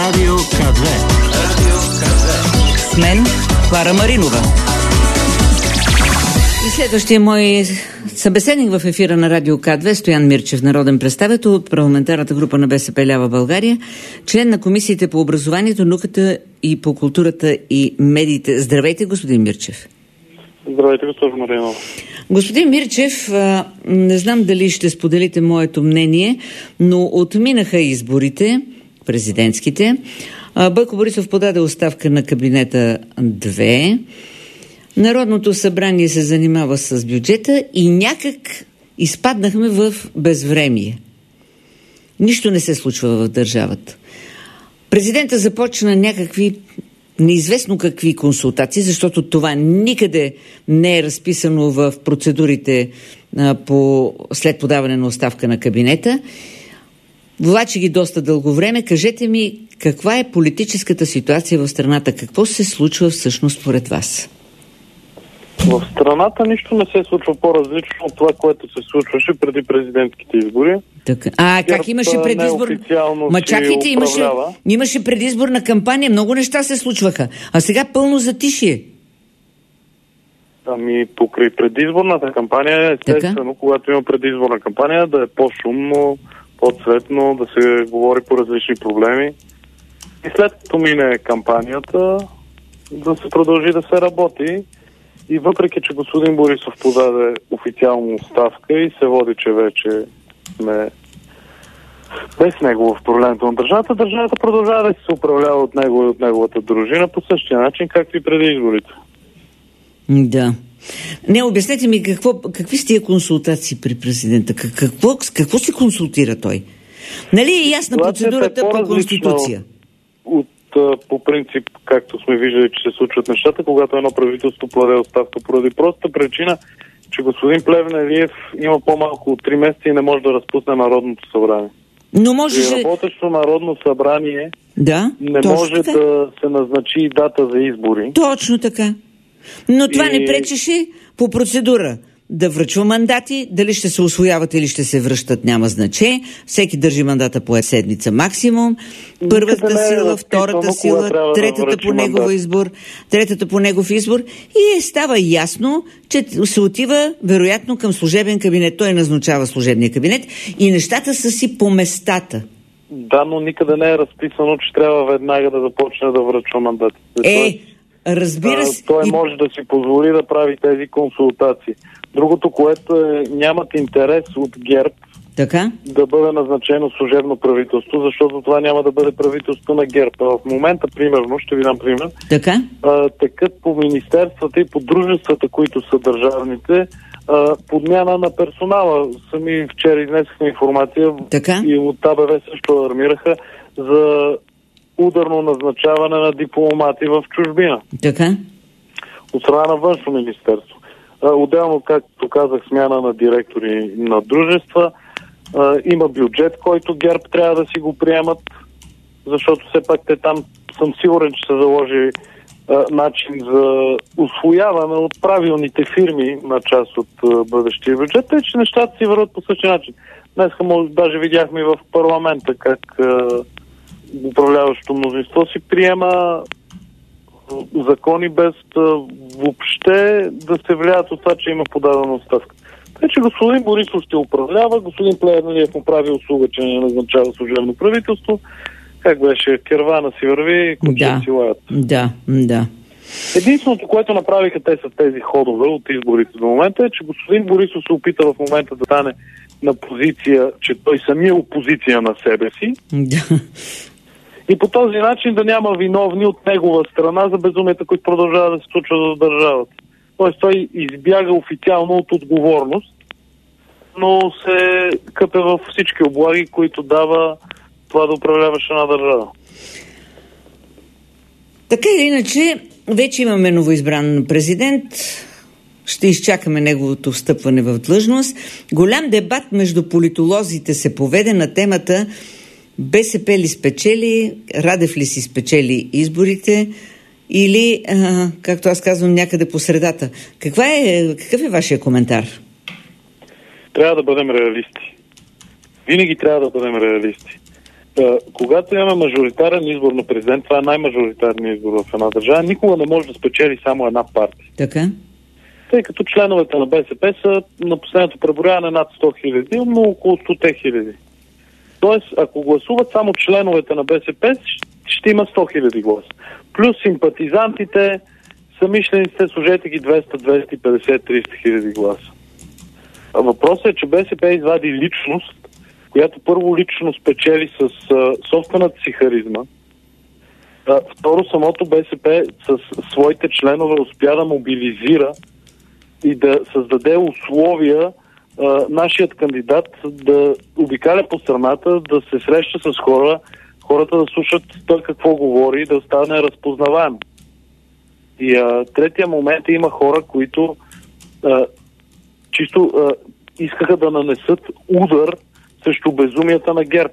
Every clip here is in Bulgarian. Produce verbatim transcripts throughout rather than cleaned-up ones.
Радио Ка две. Радио Ка две. С мен Клара Маринова. И следващия мой събеседник в ефира на Радио Ка две, Стоян Мирчев, народен представител от парламентарната група на БСП лява България, член на комисиите по образованието, науката и по културата и медиите. Здравейте, господин Мирчев. Здравейте, госпожо Маринова. Господин Мирчев, не знам дали ще споделите моето мнение, но отминаха изборите, президентските. Бойко Борисов подаде оставка на кабинета две. Народното събрание се занимава с бюджета и някак изпаднахме в безвремие. Нищо не се случва в държавата. Президента започна някакви неизвестно какви консултации, защото това никъде не е разписано в процедурите а, по, след подаване на оставка на кабинета. Влачи ги доста дълго време. Кажете ми, каква е политическата ситуация в страната? Какво се случва всъщност според вас? В страната нищо не се случва по-различно от това, което се случваше преди президентските избори. Така. А как имаше предизбор? Ма чакайте, имаше, имаше предизборна кампания, много неща се случваха. А сега пълно затишие. Ами покрай предизборната кампания, естествено, когато има предизборна кампания, да е по-шумно, по-цветно, да се говори по различни проблеми. И след като мине кампанията, да се продължи да се работи. И въпреки, че господин Борисов подаде официално оставка и се води, че вече сме без него в управлението на държавата, държавата продължава да се управлява от него и от неговата дружина по същия начин, както и преди изборите. Да. Не, обяснете ми какво, какви са тия консултации при президента? Какво, какво се консултира той? Нали е ясна процедурата е по Конституция? От по принцип, както сме виждали, че се случват нещата, когато едно правителство подаде оставка поради простата причина, че господин Плевнелиев има по-малко от три месеца и не може да разпусне Народното събрание. Но може При работещо Народно събрание да, не може така да се назначи дата за избори. Точно така. Но това и... не пречеше по процедура да връчва мандати, дали ще се усвояват или ще се връщат, няма значение. Всеки държи мандата по една седмица максимум. Първата сила, втората сила, третата да по негов избор, третата по негов избор. И е, става ясно, че се отива вероятно към служебен кабинет. Той назначава служебния кабинет и нещата са си по местата. Да, но никъде не е разписано, че трябва веднага да започне да връчва мандати. Е, разбира се. Той и... може да си позволи да прави тези консултации. Другото, което е, нямат интерес от ГЕРБ така? Да бъде назначено служебно правителство, защото това няма да бъде правителство на ГЕРБ. А в момента, примерно, ще ви дам пример, така? А, текат по министерствата и по дружествата, които са държавните, а, подмяна на персонала. Сами вчера изнесахме информация така? И от АБВ също алармираха за ударно назначаване на дипломати в чужбина. Така? От страна на външно министерство. Отделно, както казах, смяна на директори на дружества. Има бюджет, който ГЕРБ трябва да си го приемат, защото все пак те там, съм сигурен, че се заложи начин за усвояване от правилните фирми на част от бъдещия бюджет, тъй че нещата си върват по същия начин. Днеска може, даже видяхме и в парламента как управляващото мнозинство си приема закони без да въобще да се влияят от това, че има подадена оставка. Така че господин Борисов ще управлява, господин Плевнелиев му прави услуга, че не назначава служебно правителство. Как беше? Кервана си върви, кучета да, си лаят. Да, да. Единственото, което направиха те са тези ходове от изборите до момента е, че господин Борисов се опита в момента да стане на позиция, че той самия опозиция на себе си. Да. И по този начин да няма виновни от негова страна за безумията, които продължават да се случват в държавата. Тоест той избяга официално от отговорност, но се къпе във всички облаги, които дава това да управляваш една държава. Така или иначе, вече имаме новоизбран президент. Ще изчакаме неговото встъпване в длъжност. Голям дебат между политолозите се поведе на темата БСП ли спечели, Радев ли си спечели изборите или, а, както аз казвам, някъде по средата. Каква е, какъв е вашия коментар? Трябва да бъдем реалисти. Винаги трябва да бъдем реалисти. Когато имаме мажоритарен избор на президент, това е най-мажоритарният избор в една държава, никога не може да спечели само една партия. Така? Тъй като членовете на БСП са на последното преброяване над сто хиляди, но около сто хиляди. Тоест, ако гласуват само членовете на БСП, ще има сто хиляди гласа. Плюс симпатизантите, самишлениците, служете ги двеста, двеста и петдесет, триста хиляди гласа. А въпросът е, че БСП извади личност, която първо лично спечели с а, собствената си харизма. А, второ, самото БСП с своите членове успя да мобилизира и да създаде условия а, нашият кандидат да обикаля по страната, да се среща с хора, хората да слушат той какво говори и да стане разпознаваем. И а, третия момент е, има хора, които а, чисто а, искаха да нанесат удар срещу безумията на ГЕРБ.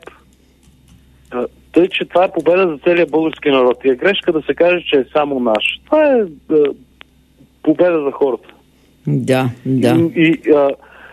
А, тъй, че това е победа за целия български народ. И е грешка да се каже, че е само наш. Това е а, победа за хората. Да, да. И, и а,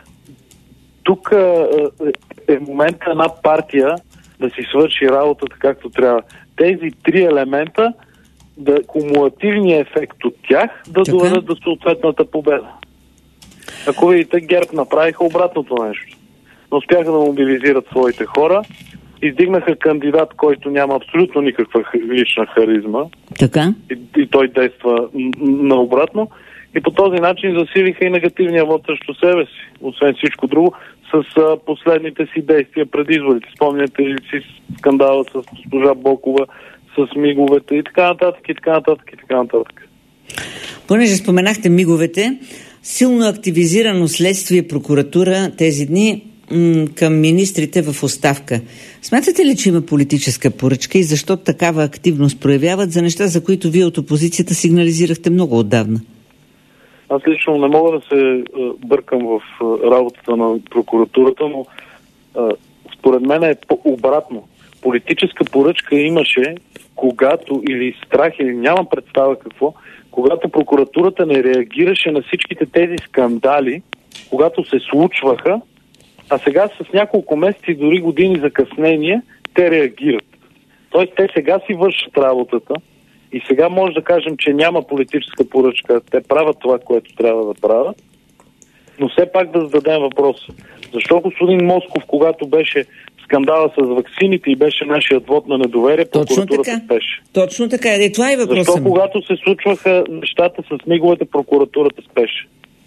тук а, е момента една партия да си свърши работата както трябва. Тези три елемента, да кумулативният ефект от тях да така доведат до съответната победа. Ако видите, ГЕРБ направиха обратното нещо. Но успяха да мобилизират своите хора, издигнаха кандидат, който няма абсолютно никаква лична харизма. Така. И, и той действа наобратно. И по този начин засилиха и негативния вод срещу себе си, освен всичко друго, с а, последните си действия преди изборите. Спомняте ли си скандала с госпожа Бокова, с миговете и така нататък, и така нататък, и така нататък. Понеже споменахте миговете, силно активизирано следствие, прокуратура тези дни м- към министрите в оставка. Смятате ли, че има политическа поръчка и защо такава активност проявяват за неща, за които вие от опозицията сигнализирахте много отдавна? Аз лично не мога да се бъркам в работата на прокуратурата, но а, според мен е обратно. Политическа поръчка имаше, когато или страх, или нямам представа какво, когато прокуратурата не реагираше на всичките тези скандали, когато се случваха, а сега с няколко месеци, дори години закъснение, те реагират. Тоест те сега си вършат работата и сега може да кажем, че няма политическа поръчка. Те правят това, което трябва да правят. Но все пак да зададем въпрос. Защо господин Москов, когато беше скандала с ваксините и беше нашият вод на недоверие, прокуратурата спеше? Точно така. И това е въпросът. Защо когато се случваха нещата с миговете, прокуратурата спеше?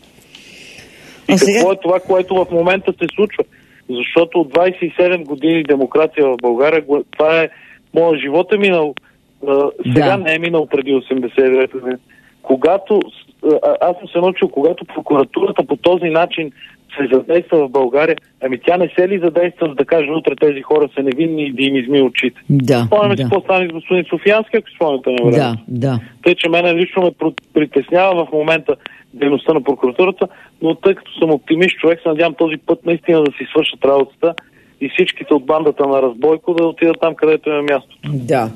И а какво сега... е това, което в момента се случва? Защото от двадесет и седем години демокрация в България, това е моят живот е минал. Сега да. Не е минал преди осемдесет и девета година. Когато, аз съм се научил, когато прокуратурата по този начин се задейства в България, ами тя не се ли задейства, за да каже утре тези хора са невинни и да им изми очите? Да, спомняме да. си какво стане с господин Софиянски, ако спомняте на време. Да, да. Тъй, че мене лично ме притеснява в момента дейността на прокуратурата, но тъй като съм оптимист човек, се надявам този път наистина да си свършат работата и всичките от бандата на Разбойко да отидат там, където е мястото. Да.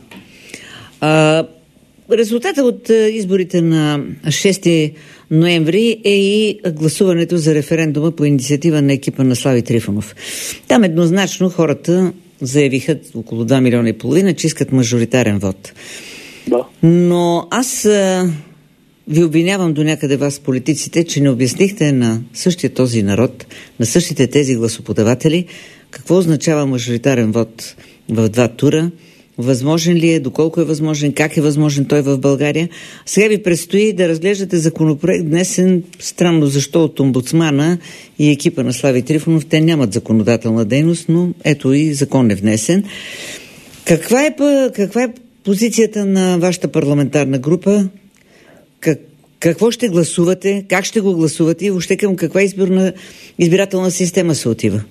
А, резултатът от изборите на шести ноември е и гласуването за референдума по инициатива на екипа на Слави Трифонов. Там еднозначно хората заявиха около два милиона и половина, че искат мажоритарен вод. Да. Но аз а, ви обвинявам до някъде вас, политиците, че не обяснихте на същия този народ, на същите тези гласоподаватели, какво означава мажоритарен вод в два тура, възможен ли е, доколко е възможен, как е възможен той в България. Сега ви предстои да разглеждате законопроект, внесен странно защо от омбудсмана и екипа на Слави Трифонов. Те нямат законодателна дейност, но ето и закон е внесен. Каква е, каква е позицията на вашата парламентарна група? Как, какво ще гласувате? Как ще го гласувате? И въобще към каква изборна, избирателна система се отива?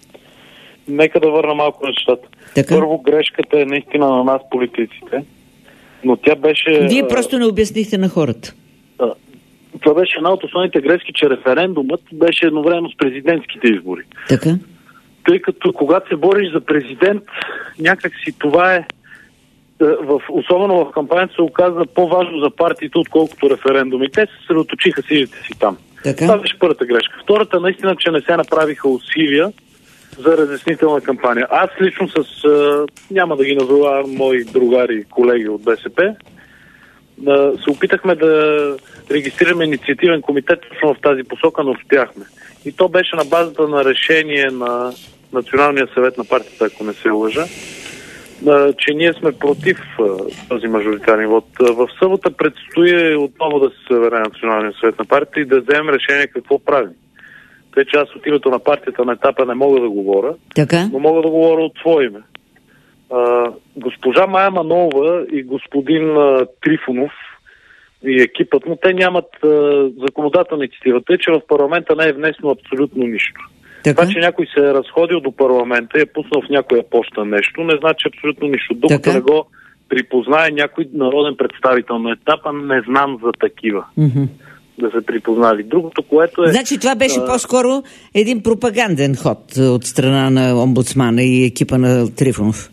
Нека да върна малко нещата. Така? Първо, грешката е наистина на нас, политиците, но тя беше... Вие просто не обяснихте на хората. А, това беше една от основните грешки, че референдумът беше едновременно с президентските избори. Така? Тъй като когато се бориш за президент, някак си това е, в, особено в кампанията, се оказа по-важно за партиите, отколкото референдуми. Те се съсредоточиха силите си там. Така? Това беше първата грешка. Втората, наистина, че не се направиха усилия за разяснителна кампания. Аз лично с, а, няма да ги назовавам мои другари и колеги от БСП, да се опитахме да регистрираме инициативен комитет точно в тази посока, но успяхме. И то беше на базата на решение на Националния съвет на партията, ако не се лъжа, че ние сме против този мажоритарен вод. В събота предстои отново да се събере Националния съвет на партията и да вземем решение какво правим. Тъй, че аз от името на партията на етапа не мога да говоря, така? Но мога да говоря от свое име. А, госпожа Мая Манолова и господин а, Трифонов и екипът му, те нямат а, законодателна инициатива, тъй, че в парламента не е внесено абсолютно нищо. Така? Това, че някой се е разходил до парламента и е пуснал в някоя поща нещо, не значи абсолютно нищо. Докато така? Не го припознае някой народен представител на етапа, не знам за такива. Mm-hmm. Да се припознали. Другото, което е... Значи това беше а... по-скоро един пропаганден ход от страна на омбудсмана и екипа на Трифонов.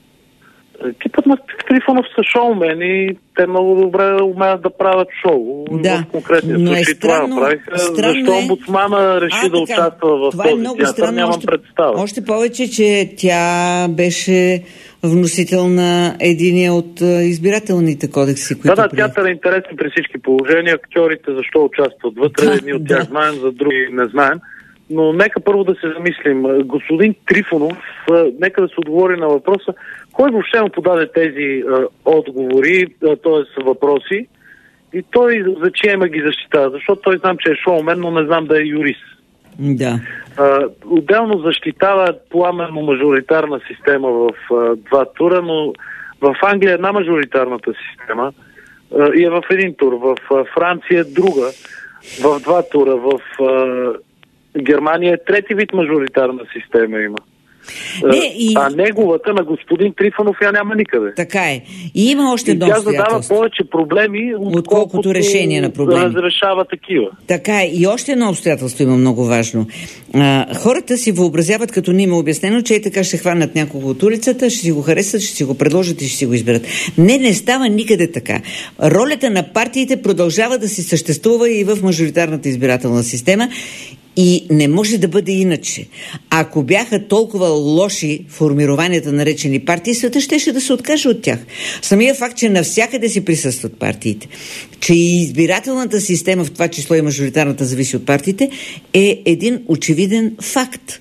Екипът на Трифонов са шоумени, те много добре умеят да правят шоу. Да, в конкретния но случай е странно, това направиха. странно Защо е... омбудсмана реши а, да така, участва в това този е много театър, странно, нямам още, представа. Още повече, че тя беше вносител на единия от избирателните кодекси, които... Да, да, театър е интересен при всички положения. Актьорите защо участват вътре, да, едни от тях да. знаем, за други не знаем. Но нека първо да се замислим. Господин Трифонов, нека да се отговори на въпроса, кой въобще му подаде тези а, отговори, т.е. въпроси, и той за чие ме ги защитава? Защото той знам, че е шоумен, но не знам да е юрист. Да. А, отделно защитава пламенно мажоритарна система в а, два тура, но в Англия е една мажоритарната система а, и е в един тур. В а, Франция е друга, в два тура. В а, Германия е трети вид мажоритарна система има. Не, и... А неговата на господин Трифонов я няма никъде. Така е. И има още едно обстоятелство. Тя задава повече проблеми, отколкото решение на проблеми. Разрешава такива. Така е. И още едно обстоятелство има много важно. А, хората си въобразяват, като ни има обяснено, че и така ще хванат някого от улицата, ще си го харесат, ще си го предложат и ще си го изберат. Не, не става никъде така. Ролята на партиите продължава да си съществува и в мажоритарната избирателна система. И не може да бъде иначе. Ако бяха толкова лоши формированията наречени партии, света щеше да се откаже от тях. Самия факт, че навсякъде си присъстват партиите, че и избирателната система, в това число и мажоритарната, зависи от партиите, е един очевиден факт.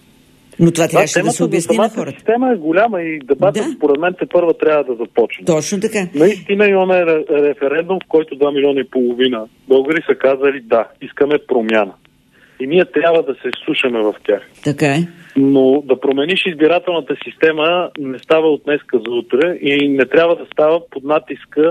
Но това трябваше да, да се обясни на хората. Система е голяма и дебатът да. Според мен те първа трябва да започне. Точно така. Наистина имаме референдум, в който два милиона и половина българи са казали да, искаме промяна. И ние трябва да се слушаме в тях. Така е. Но да промениш избирателната система не става от днеска за утре и не трябва да става под натиска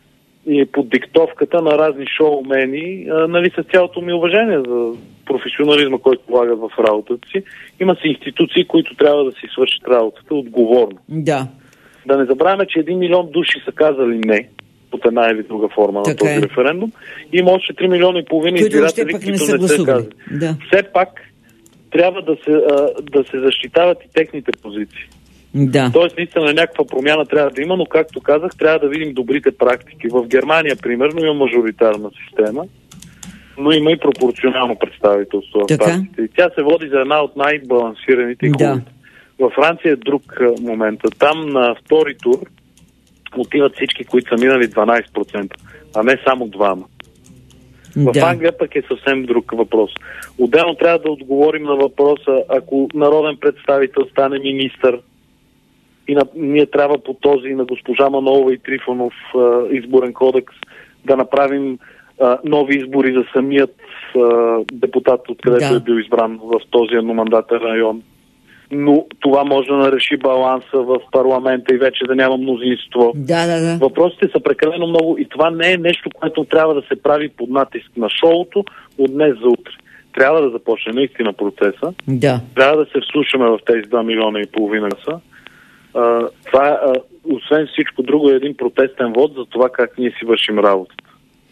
и под диктовката на разни шоумени, а, нали, с цялото ми уважение за професионализма, който влагат в работата си. Има си институции, които трябва да си свършат работата отговорно. Да. Да не забравяме, че един милион души са казали не от една или друга форма на този е. референдум. Има още три милиона и половина избиратели, които не са казали. Да. Все пак трябва да се, а, да се защитават и техните позиции. Да. Тоест, наистина някаква промяна трябва да има, но както казах, трябва да видим добрите практики. В Германия, примерно, има мажоритарна система, но има и пропорционално представителство в партиите. И тя се води за една от най-балансираните и да. хубавите. Във Франция е друг момент. Там на втори тур отиват всички, които са минали дванайсет процента, а не само двама. В да. Англия пък е съвсем друг въпрос. Отделно трябва да отговорим на въпроса, ако народен представител стане министър и на, ние трябва по този на госпожа Манолова и Трифонов а, изборен кодекс да направим а, нови избори за самият а, депутат, откъдето да. е бил избран в този едномандатен район. Но това може да нареши баланса в парламента и вече да няма мнозинство. Да, да, да. Въпросите са прекалено много и това не е нещо, което трябва да се прави под натиск на шоуто от днес за утре. Трябва да започне наистина процеса. Да. Трябва да се вслушаме в тези два милиона и половина са. А, това, а, освен всичко друго, е един протестен вод за това как ние си вършим работата.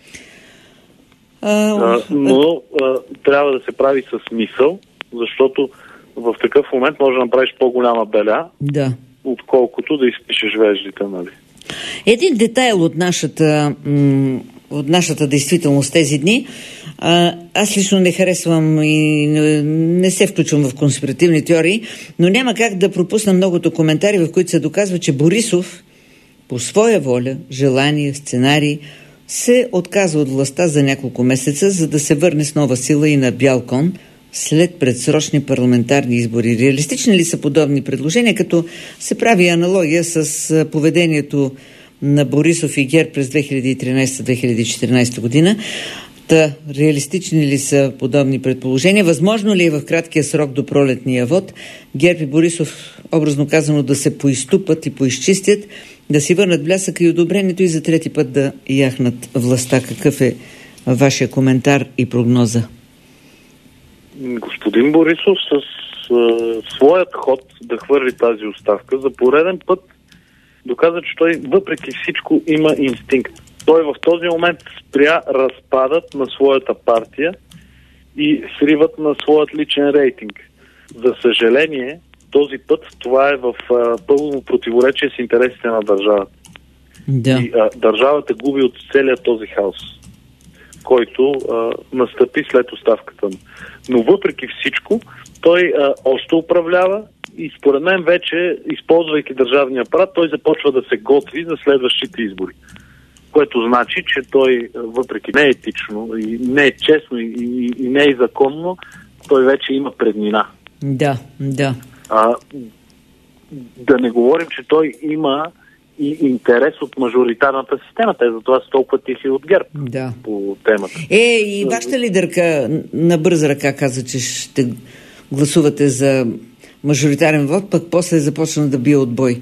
А, а, но а, трябва да се прави с мисъл, защото в такъв момент може да направиш по-голяма беля, да. отколкото да изпишеш веждите, нали? Един детайл от нашата, м- от нашата действителност тези дни. А, аз лично не харесвам и не, не се включвам в конспиративни теории, но няма как да пропусна многото коментари, в които се доказва, че Борисов по своя воля, желание, сценарий се отказва от властта за няколко месеца, за да се върне с нова сила и на бял кон след предсрочни парламентарни избори. Реалистични ли са подобни предложения, като се прави аналогия с поведението на Борисов и ГЕРБ през две хиляди и тринадесета - две хиляди и четиринадесета година? Та, реалистични ли са подобни предположения? Възможно ли е в краткия срок до пролетния вод ГЕРБ и Борисов, образно казано, да се поизтупат и поизчистят, да си върнат блясъка и одобрението и за трети път да яхнат властта? Какъв е вашия коментар и прогноза? Господин Борисов с а, своят ход да хвърли тази оставка за пореден път доказа, че той въпреки всичко има инстинкт. Той в този момент спря разпадът на своята партия и сривът на своят личен рейтинг. За съжаление, този път това е в а, пълно противоречие с интересите на държавата. Да. И а, държавата губи от целият този хаос, който а, настъпи след оставката му. Но въпреки всичко, той а, още управлява и според мен вече, използвайки държавния апарат, той започва да се готви за следващите избори. Което значи, че той, въпреки не е етично, и не е честно и, и, и не е законно, той вече има преднина. Да, да. А, да не говорим, че той има и интерес от мажоритарната система. Те затова са толкова тихи от ГЕРБ да. По темата. Е, и вашата лидерка на бърза ръка каза, че ще гласувате за мажоритарен вод, пък после започна да бие отбой.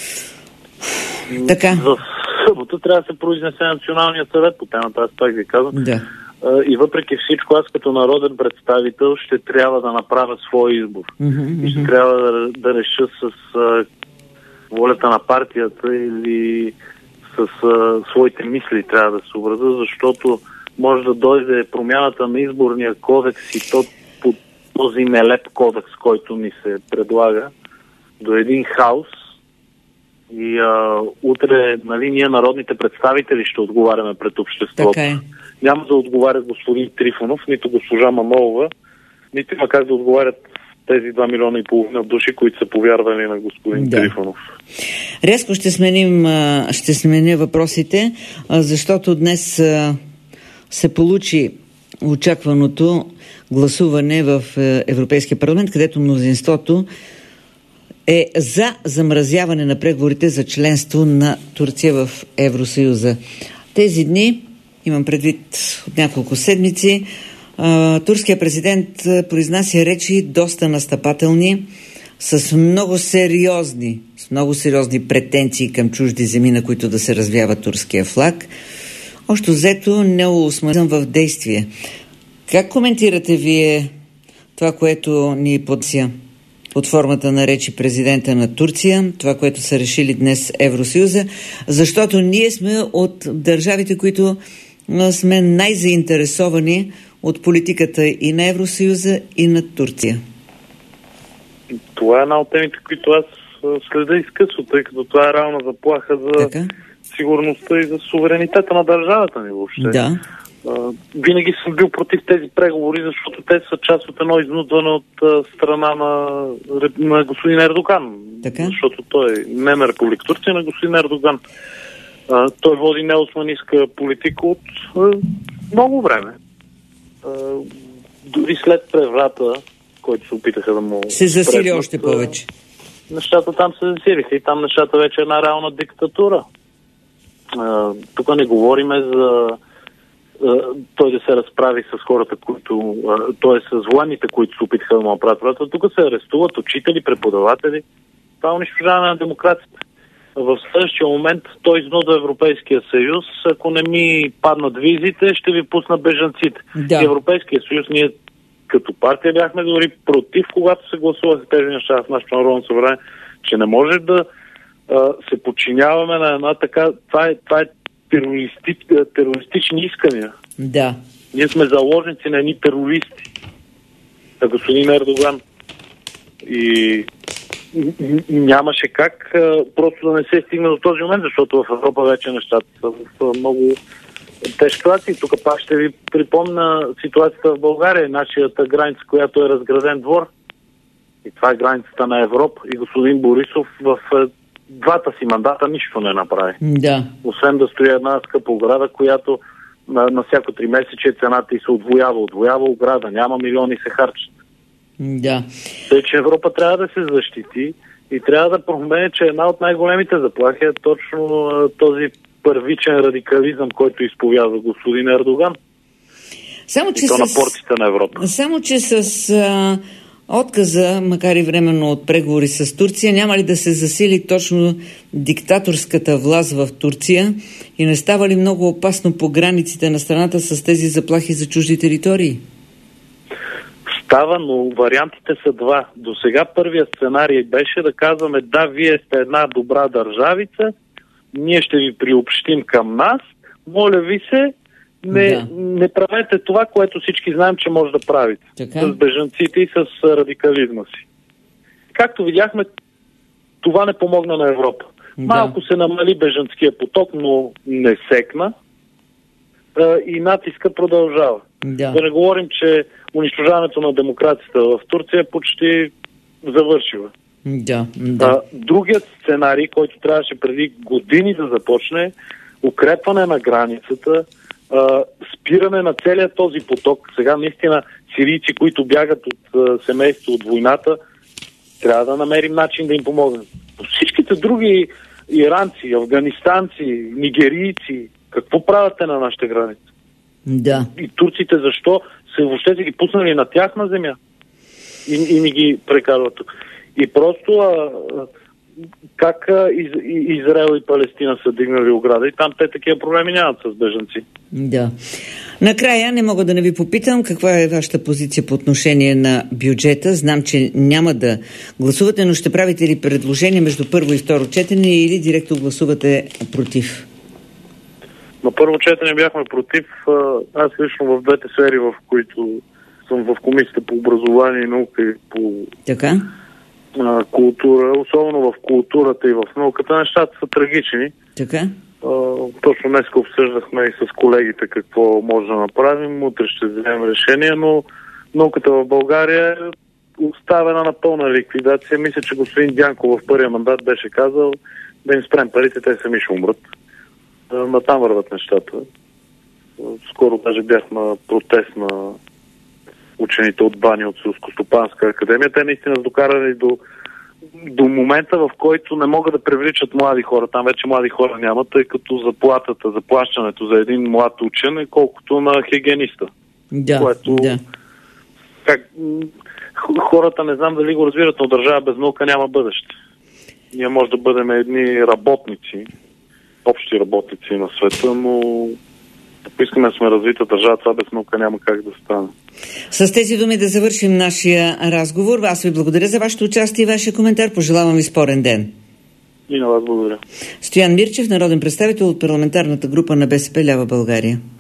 Така. В събота трябва да се произнесе Националният съвет по темата, аз пак ви казвам. Да. И въпреки всичко, аз като народен представител ще трябва да направя свой избор. Mm-hmm, и ще трябва да, да реша с а, волята на партията или с а, своите мисли трябва да се образа, защото може да дойде промяната на изборния кодекс и то по този нелеп кодекс, който ни се предлага, до един хаос. И а, утре, нали, ние народните представители ще отговаряме пред обществото. Така е. Няма да отговаря господин Трифонов, нито госпожа Манолова, нито има как да отговарят тези два милиона и половина души, които са повярвали на господин да. Трифонов. Резко ще сменим, ще сменя въпросите, защото днес се получи очакваното гласуване в Европейския парламент, където мнозинството е за замразяване на преговорите за членство на Турция в Евросъюза. Тези дни, имам предвид от няколко седмици, турският президент произнася речи доста настъпателни, с много сериозни, с много сериозни претенции към чужди земи, на които да се развява турския флаг. Общо взето неосмързан в действие. Как коментирате вие това, което ни подся под формата на речи президента на Турция, това, което са решили днес Евросъюза, защото ние сме от държавите, които сме най-заинтересовани от политиката и на Евросъюза, и на Турция? Това е една от темите, които аз следа изкъсно, тъй като това е реална заплаха за така? Сигурността и за суверенитета на държавата ни въобще. Да. Uh, винаги съм бил против тези преговори, защото те са част от едно изнудване от uh, страна на, на господин Ердоган. Така? Защото той не на Република Турция, на господин Ердоган. Uh, той води неосманистка политика от uh, много време. Uh, дори след преврата, който се опитаха да му... Се засили преднат, още повече. Uh, нещата там се засилиха и там нещата вече е една реална диктатура. Uh, тук не говориме за той да се разправи с хората, които, т.е. с военните, които се опитаха да му направят. Тук се арестуват учители, преподаватели. Това е унищожаване на демокрацията. В следващия момент той изнудва Европейския съюз. Ако не ми паднат визите, ще ви пусна бежанците. Да. И Европейския съюз, ние като партия бяхме дори против, когато се гласуваха тези неща в нашето народно събрание, че не може да а, се подчиняваме на една така... Това е, това е Терористи, терористични искания. Да. Ние сме заложници на едни терористи. На господин Ердоган. И нямаше как а, просто да не се стигне до този момент, защото в Европа вече нещата са в много тежка ситуация. Тук пак ще ви припомня ситуацията в България, нашата граница, която е разграден двор. И това е границата на Европа. И господин Борисов в двата си мандата нищо не направи. Да. Освен да стои една скъпа ограда, която на, на всяко три месече цената и се отвоява. Отвоява ограда. Няма милиони се харчат. Да. Тъй, че Европа трябва да се защити и трябва да промене, че една от най-големите заплахи е точно този първичен радикализъм, който изповядва господин Ердоган. Само, че и то с... на портите на Европа. Само, че с а, отказа, макар и временно от преговори с Турция, няма ли да се засили точно диктаторската власт в Турция и не става ли много опасно по границите на страната с тези заплахи за чужди територии? Става, но вариантите са два. До сега първият сценарий беше да казваме: да, вие сте една добра държавица, ние ще ви приобщим към нас, моля ви се, не, да. не правете това, което всички знаем, че може да правите. Така? С бежанците и с радикализма си. Както видяхме, това не помогна на Европа. Да. Малко се намали бежанския поток, но не секна и натиска продължава. Да. Да не говорим, че унищожаването на демокрацията в Турция е почти завършила. Да, да. А, другият сценарий, който трябваше преди години да започне, укрепване на границата, а, спиране на целият този поток. Сега наистина сирийци, които бягат от а, семейство, от войната, трябва да намерим начин да им помогнем. Всичките други иранци, афганистанци, нигерийци, какво правят на нашите граници? Да. И турците защо се въобще са ги пуснали на тяхна земя и, и ни ги прекарват тук. И просто а, как а, из, Израел и Палестина са дигнали ограда и там те такива проблеми нямат с бежанци. Да. Накрая не мога да не ви попитам каква е вашата позиция по отношение на бюджета. Знам, че няма да гласувате, но ще правите ли предложение между първо и второ четене или директно гласувате против? На първо четене бяхме против. Аз лично в двете сфери, в които съм в комисията по образование и наука и по така? А, култура, особено в културата и в науката, нещата са трагични. Така? А, точно днес обсъждахме и с колегите какво може да направим. Утре ще вземем решение, но науката в България е оставена на пълна ликвидация. Мисля, че господин Дянков в първия мандат беше казал да им спрем парите, те сами ще умрат. На там върват нещата. Скоро даже бях на протест на учените от Бани от Селскостопанска академия. Те наистина са докарали до, до момента, в който не могат да привличат млади хора. Там вече млади хора няма, тъй като заплатата, заплащането за един млад учен е колкото на хигиениста. Да, което, да. Как, хората не знам дали го разбират, но държава без наука няма бъдеще. Ние може да бъдем едни работници, общи работници на света, но ако искаме да сме развита държава, това без наука няма как да стане. С тези думи да завършим нашия разговор. Аз ви благодаря за вашето участие и вашия коментар. Пожелавам ви спорен ден. И на вас благодаря. Стоян Мирчев, народен представител от парламентарната група на БСП Лява България.